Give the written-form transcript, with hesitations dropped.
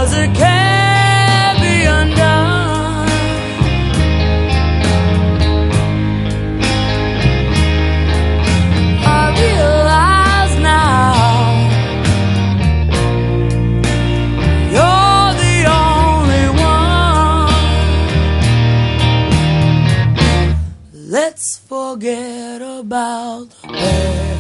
'cause it can't be undone. I realize now you're the only one. Let's forget about the past.